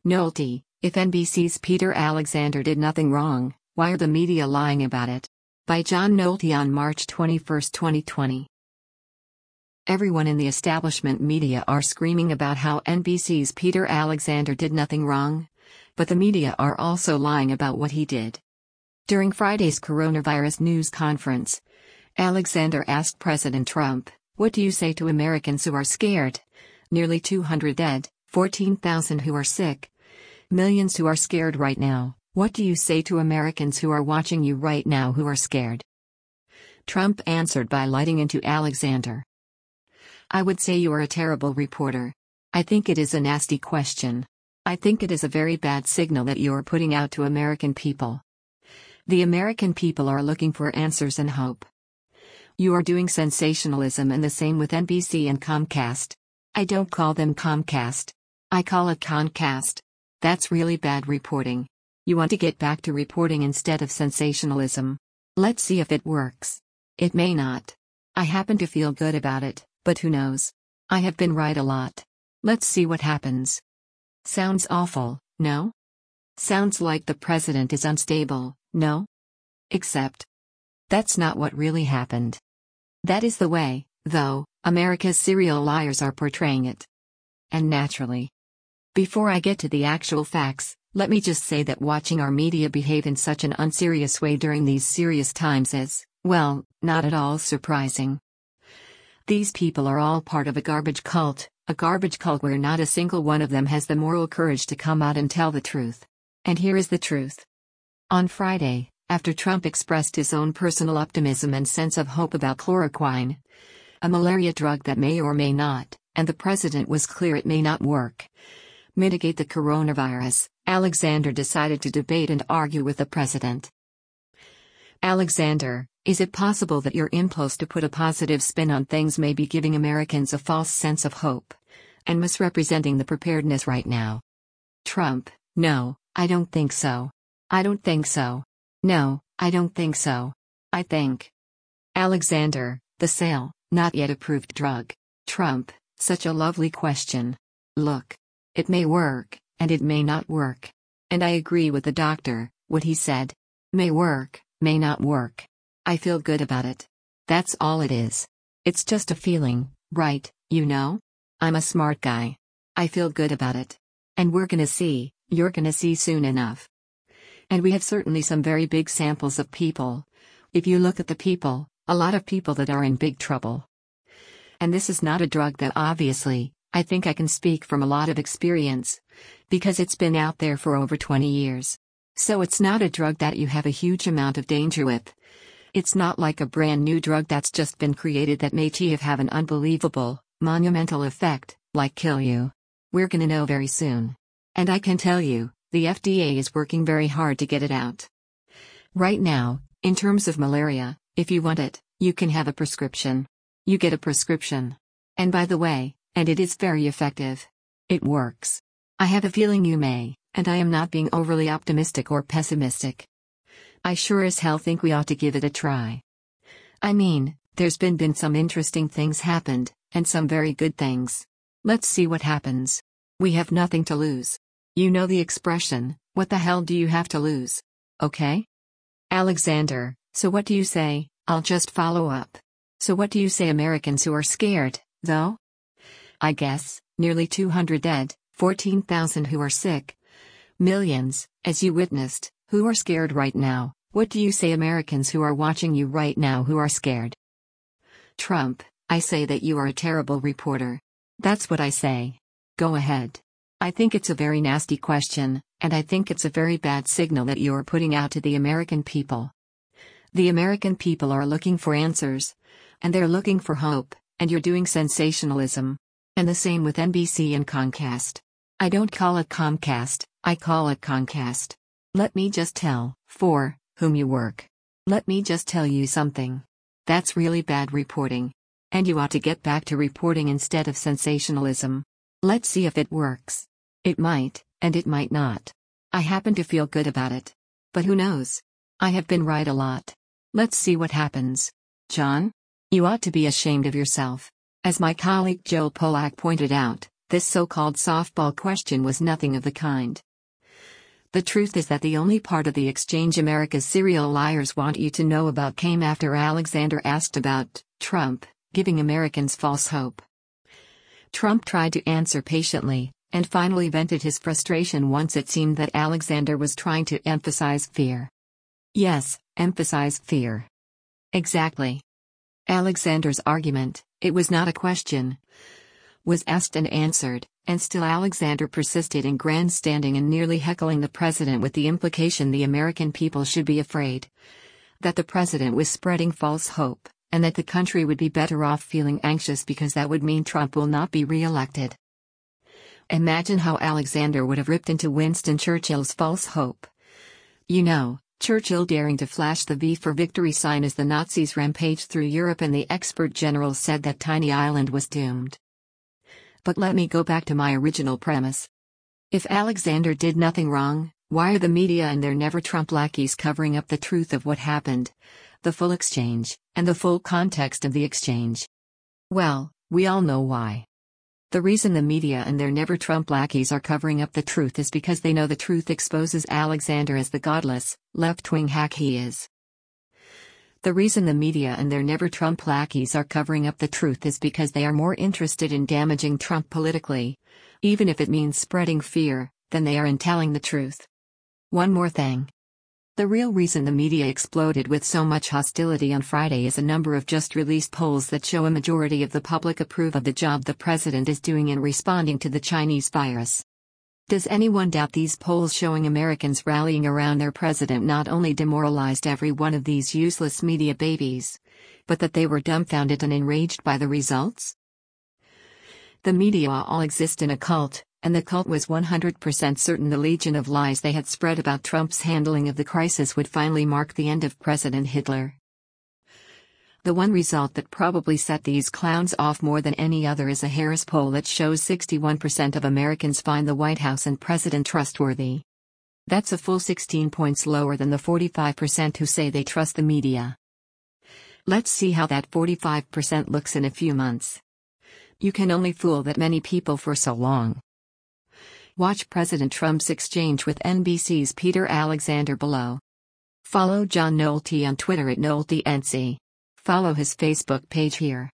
Nolte, if NBC's Peter Alexander did nothing wrong, why are the media lying about it? By John Nolte on March 21, 2020. Everyone in the establishment media are screaming about how NBC's Peter Alexander did nothing wrong, but the media are also lying about what he did. During Friday's coronavirus news conference, Alexander asked President Trump, "What do you say to Americans who are scared? Nearly 200 dead, 14,000 who are sick, millions who are scared right now. What do you say to Americans who are watching you right now who are scared?" Trump answered by lighting into Alexander. "I would say you are a terrible reporter. I think it is a nasty question. I think it is a very bad signal that you are putting out to American people. The American people are looking for answers and hope. You are doing sensationalism, and the same with NBC and Comcast. I don't call them Comcast. I call it Concast. That's really bad reporting. You want to get back to reporting instead of sensationalism. Let's see if it works. It may not. I happen to feel good about it, but who knows? I have been right a lot. Let's see what happens." Sounds awful, no? Sounds like the president is unstable, no? Except that's not what really happened. That is the way, though, America's serial liars are portraying it. And naturally. Before I get to the actual facts, let me just say that watching our media behave in such an unserious way during these serious times is, well, not at all surprising. These people are all part of a garbage cult where not a single one of them has the moral courage to come out and tell the truth. And here is the truth. On Friday, after Trump expressed his own personal optimism and sense of hope about chloroquine, a malaria drug that may or may not, and the president was clear it may not work, mitigate the coronavirus, Alexander decided to debate and argue with the president. "Alexander, is it possible that your impulse to put a positive spin on things may be giving Americans a false sense of hope and misrepresenting the preparedness right now?" Trump: "No, I don't think so. I don't think so. No, I don't think so. I think." Alexander: "The sale, not yet approved drug." Trump: "Such a lovely question. Look. It may work, and it may not work. And I agree with the doctor, what he said. May work, may not work. I feel good about it. That's all it is. It's just a feeling, right, you know? I'm a smart guy. I feel good about it. And we're gonna see, you're gonna see soon enough. And we have certainly some very big samples of people. If you look at the people, a lot of people that are in big trouble. And this is not a drug that obviously, I think I can speak from a lot of experience, because it's been out there for over 20 years. So it's not a drug that you have a huge amount of danger with. It's not like a brand new drug that's just been created that may have an unbelievable, monumental effect, like kill you. We're gonna know very soon. And I can tell you, the FDA is working very hard to get it out. Right now, in terms of malaria, if you want it, you can have a prescription. You get a prescription. And by the way, and it is very effective. It works. I have a feeling you may, and I am not being overly optimistic or pessimistic. I sure as hell think we ought to give it a try. I mean, there's been some interesting things happened, and some very good things. Let's see what happens. We have nothing to lose. You know the expression, what the hell do you have to lose? Okay? Alexander: "So what do you say?" I'll just follow up. "So what do you say Americans who are scared, though?" "I guess, nearly 200 dead, 14,000 who are sick. Millions, as you witnessed, who are scared right now. What do you say Americans who are watching you right now who are scared?" Trump: "I say that you are a terrible reporter. That's what I say. Go ahead. I think it's a very nasty question, and I think it's a very bad signal that you are putting out to the American people. The American people are looking for answers. And they're looking for hope, and you're doing sensationalism. And the same with NBC and Comcast. I don't call it Comcast, I call it Concast. Let me just tell, for whom you work. Let me just tell you something. That's really bad reporting. And you ought to get back to reporting instead of sensationalism. Let's see if it works. It might, and it might not. I happen to feel good about it. But who knows? I have been right a lot. Let's see what happens. John? You ought to be ashamed of yourself. As my colleague Joel Pollack pointed out, This so-called softball question was nothing of the kind. The truth is that the only part of the exchange America's serial liars want you to know about came after Alexander asked about Trump giving Americans false hope. Trump tried to answer patiently, and finally vented his frustration once it seemed that Alexander was trying to emphasize fear. Yes, emphasize fear. Exactly. Alexander's argument, it was not a question, was asked and answered, and still Alexander persisted in grandstanding and nearly heckling the president with the implication the American people should be afraid. That the president was spreading false hope, and that the country would be better off feeling anxious because that would mean Trump will not be re-elected. Imagine how Alexander would have ripped into Winston Churchill's false hope. You know, Churchill daring to flash the V for victory sign as the Nazis rampaged through Europe and the expert general said that tiny island was doomed. But let me go back to my original premise. If Alexander did nothing wrong, why are the media and their never-Trump lackeys covering up the truth of what happened, the full exchange, and the full context of the exchange? Well, we all know why. The reason the media and their never-Trump lackeys are covering up the truth is because they know the truth exposes Alexander as the godless, left-wing hack he is. The reason the media and their never-Trump lackeys are covering up the truth is because they are more interested in damaging Trump politically, even if it means spreading fear, than they are in telling the truth. One more thing. The real reason the media exploded with so much hostility on Friday is a number of just-released polls that show a majority of the public approve of the job the president is doing in responding to the Chinese virus. Does anyone doubt these polls showing Americans rallying around their president not only demoralized every one of these useless media babies, but that they were dumbfounded and enraged by the results? The media all exist in a cult, and the cult was 100% certain the legion of lies they had spread about Trump's handling of the crisis would finally mark the end of President Hitler. The one result that probably set these clowns off more than any other is a Harris poll that shows 61% of Americans find the White House and president trustworthy. That's a full 16 points lower than the 45% who say they trust the media. Let's see how that 45% looks in a few months. You can only fool that many people for so long. Watch President Trump's exchange with NBC's Peter Alexander below. Follow John Nolte on Twitter at NolteNC. Follow his Facebook page here.